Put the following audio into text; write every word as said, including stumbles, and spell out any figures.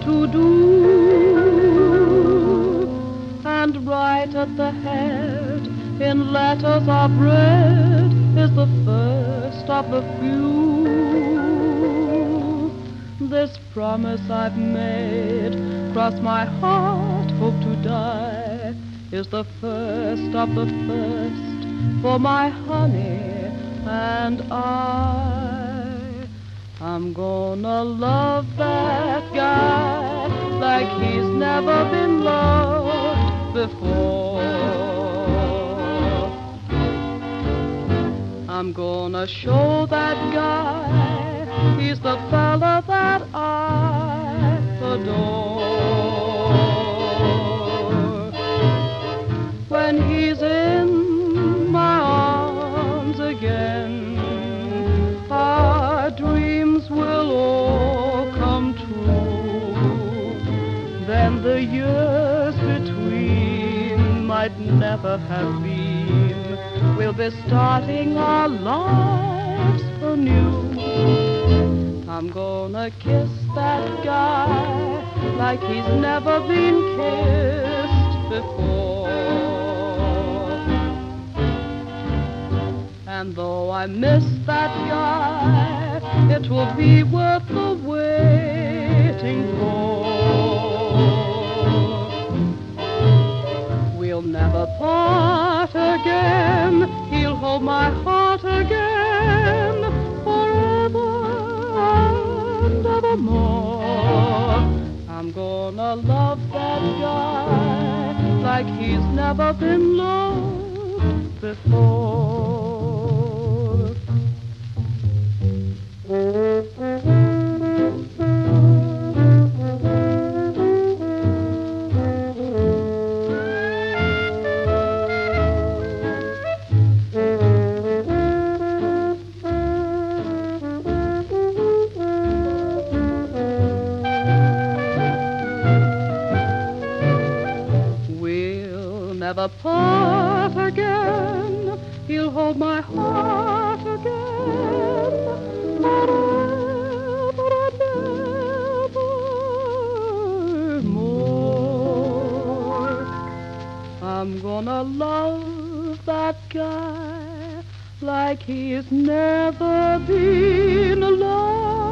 to do, and right at the head in letters of red is the first of the few. This promise I've made, cross my heart, hope to die, is the first of the first for my honey and I. I'm gonna love that guy like he's never been loved before. I'm gonna show that guy he's the fella that I adore. When he's in my arms again, our dreams will all come true. Then the years between might never have been. We'll be starting our lives anew. I'm gonna kiss that guy like he's never been kissed before. And though I miss that guy, it will be worth the waiting for. We'll never part again, he'll hold my heart again forever and evermore. I'm gonna love that guy like he's never been loved before. Never part again, he'll hold my heart again forever and evermore. I'm gonna love that guy like he's never been loved